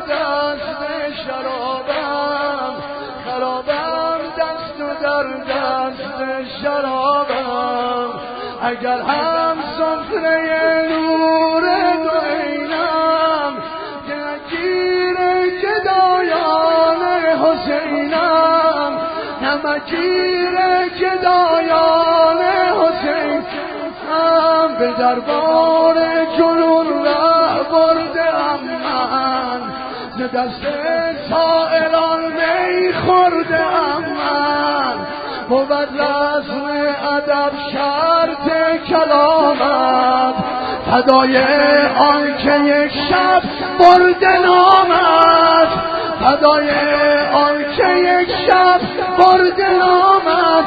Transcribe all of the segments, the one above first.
دست شرابم، خرابم دست و در دست شرابم. اگر هم سفره نور دو عینم نگیر جدایان حسینم، نمگیر جدایان حسینم. به دربار جنون ره بردم من، ز دست سائلان می خوردم من. بود رسم ادب شرط کلامت، فدای آن که یک شب برده نامت، فدای آن که یک شب برده نامت.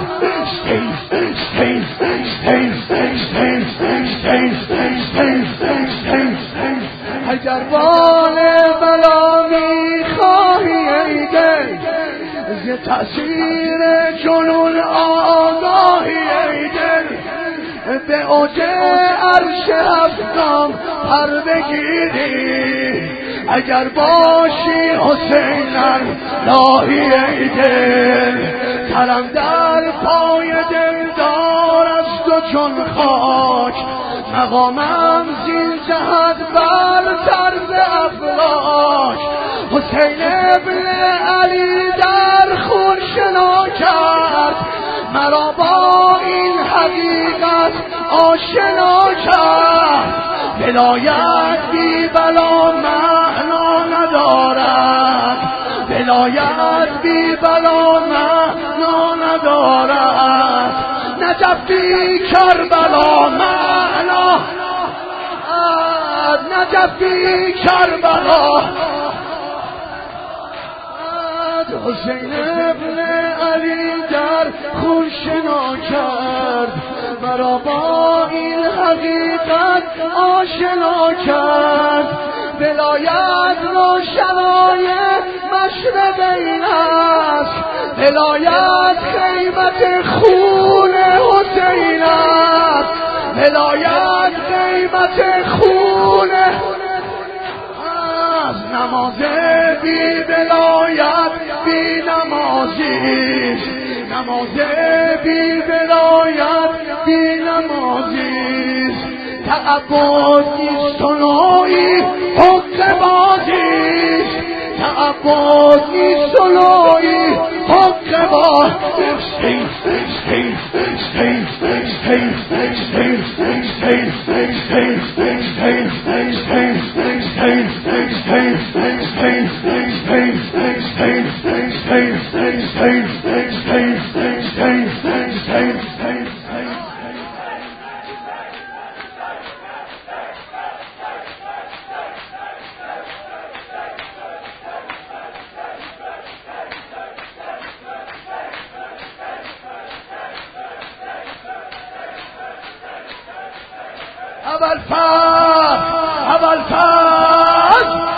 اگر بال بلا میخواهی ای دل، ز تأثیر جنون آگاهی ای دل، به اوج عرش هفتم پر بگیری. اگر باشی حسین الهی ای دل، سرم در پای دلدار است و چون خاک، مقامم زین جهت برتر ز افلاک. حسین ابن علی در خون شنا کرد، مرا با این حقیقت آشنا کرد. ولایت بی بلا معنا ندارد، ولایت بی بلا معنا ندارد. نجف بی کربلا معنا، نجف بی کربلا. حسین ابن علی در خون شنا کرد، مرا با این حقیقت آشنا کرد. ولایت روشنای مشرقین است، ولایت قیمت خون حسین است، ولایت قیمت خون است. نماز بی ولایت بی نمازی، نماز بی ولایت بی نمازی. تعبد نیست و نوعی حق بازی، تعبد نیست و نوعی حق بازی. اول فرد